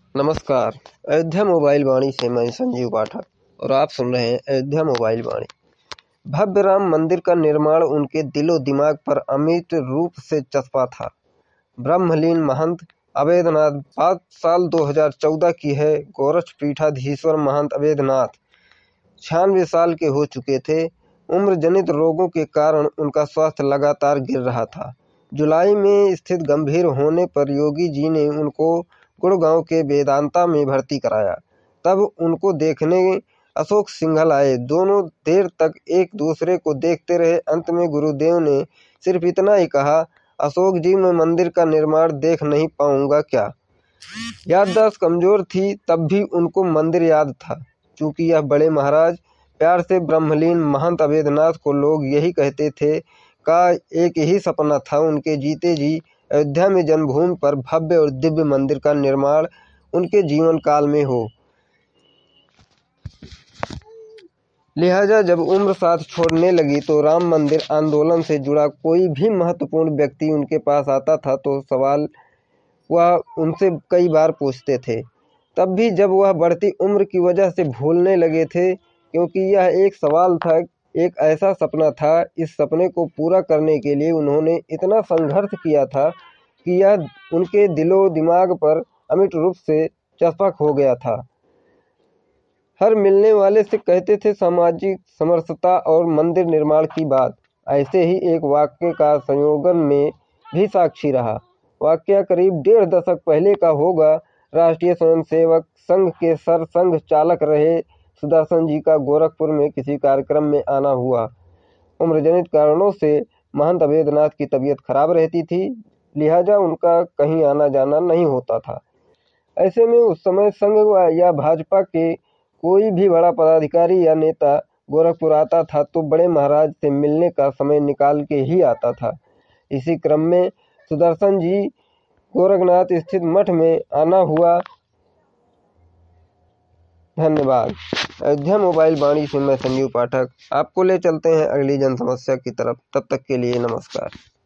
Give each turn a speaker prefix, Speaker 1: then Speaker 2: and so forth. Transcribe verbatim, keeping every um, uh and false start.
Speaker 1: नमस्कार। अयोध्या मोबाइल वाणी से मैं संजीव पाठक और आप सुन रहे हैं अयोध्या मोबाइल वाणी। भव्य राम मंदिर का निर्माण उनके दिलो दिमाग पर अमिट रूप से चस्पा था। ब्रह्मलीन महंत अवैधनाथ बात साल दो हज़ार चौदह की है। गोरक्ष पीठाधीश्वर महंत अवैधनाथ छियानवे साल के हो चुके थे। उम्र जनित रोगों के कारण उनका स्वास्थ्य लगातार गिर रहा था। जुलाई में स्थिति गंभीर होने पर योगी जी ने उनको गुड़गांव के वेदांता में भर्ती कराया। तब उनको देखने अशोक सिंघल आए। दोनों देर तक एक दूसरे को देखते रहे। अंत में गुरुदेव ने सिर्फ इतना ही कहा, अशोक जी, मैं मंदिर का निर्माण देख नहीं पाऊंगा क्या? याददाश्त कमजोर थी, तब भी उनको मंदिर याद था। चूंकि यह बड़े महाराज प्यार से ब्रह्मलीन महंत अवैधनाथ को लोग यही कहते थे, का एक ही सपना था उनके जीते जी अयोध्या में जन्मभूमि पर भव्य और दिव्य मंदिर का निर्माण उनके जीवन काल में हो। लिहाजा जब उम्र साथ छोड़ने लगी तो राम मंदिर आंदोलन से जुड़ा कोई भी महत्वपूर्ण व्यक्ति उनके पास आता था तो सवाल वह उनसे कई बार पूछते थे। तब भी जब वह बढ़ती उम्र की वजह से भूलने लगे थे, क्योंकि यह एक सवाल था, एक ऐसा सपना था। इस सपने को पूरा करने के लिए उन्होंने इतना संघर्ष किया था कि यह उनके दिलो दिमाग पर अमिट रूप से चस्पा हो गया था। हर मिलने वाले से कहते थे सामाजिक समरसता और मंदिर निर्माण की बात। ऐसे ही एक वाक्य का संयोजन में भी साक्षी रहा। वाक्य करीब डेढ़ दशक पहले का होगा। राष्ट्रीय स्वयंसेवक संघ के सर संघ चालक रहे सुदर्शन जी का गोरखपुर में किसी कार्यक्रम में आना हुआ। उम्रजनित कारणों से महंत अवैधनाथ की तबीयत खराब रहती थी, लिहाजा उनका कहीं आना जाना नहीं होता था। ऐसे में उस समय संघ या भाजपा के कोई भी बड़ा पदाधिकारी या नेता गोरखपुर आता था तो बड़े महाराज से मिलने का समय निकाल के ही आता था। इसी क्रम में सुदर्शन जी गोरखनाथ स्थित मठ में आना हुआ। धन्यवाद। अयोध्या मोबाइल वाणी से मैं संजीव पाठक आपको ले चलते हैं अगली जन समस्या की तरफ। तब तक के लिए नमस्कार।